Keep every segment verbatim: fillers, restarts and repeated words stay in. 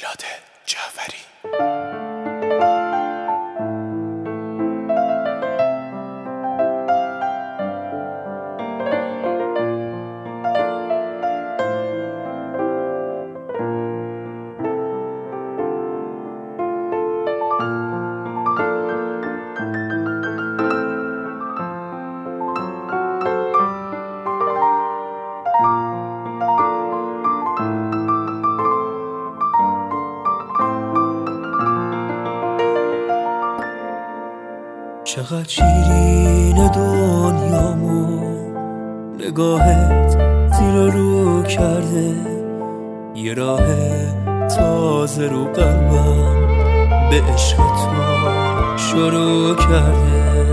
میلاد جعفری. چقدر شیرین دنیامو نگاهت زیر رو کرده، یه راه تازه رو قلبم به عشق تو شروع کرده.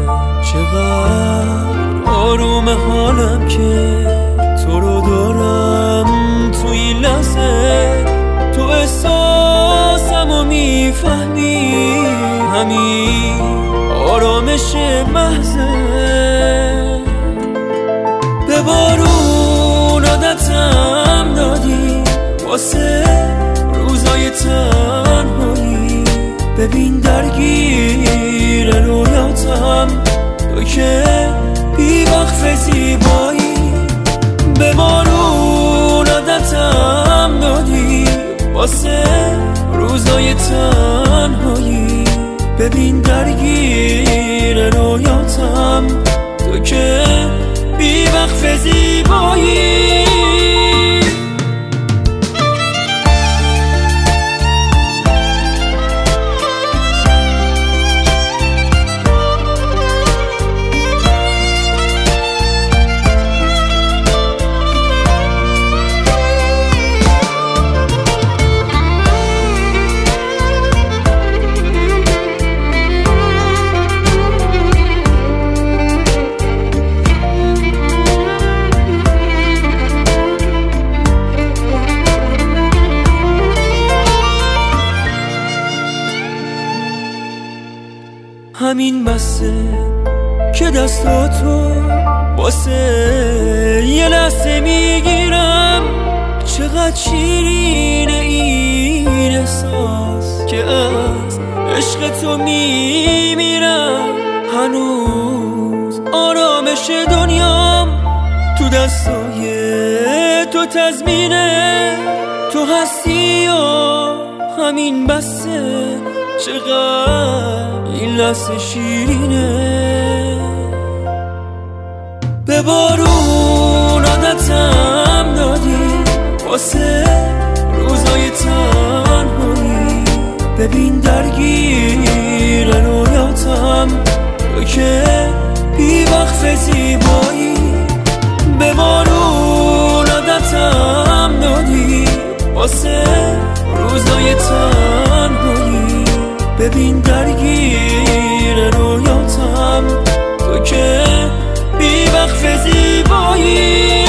چقدر آروم حالم که تو رو دارم تو این لحظه، تو احساسمو میفهمی، همین آرامش محضه. به بارون عادتم دادی واسه روزای تنهایی، ببین درگیر رویاتم تو که بی وقف زیبایی. به بارون عادتم دادی واسه روزای تنهایی، ببین درگیر رویاتم تو که بی وقف زیبایی. همین بسه که دستاتو واسه یه لحظه میگیرم، چقدر شیرینه این احساس که از عشق تو میمیرم. هنوز آرامش دنیام تو دستای تو تضمینه، تو هستی و همین بسه. چقدر این لحظه شیرینه. به بارون عادتم دادی واسه روزای تنهایی، ببین درگیر رویاتم تو که بی وقف زیبایی. به بارون عادتم دادی واسه روزای تنهایی، ببین درگیر رویاتم تو که بی وقف زیبایی.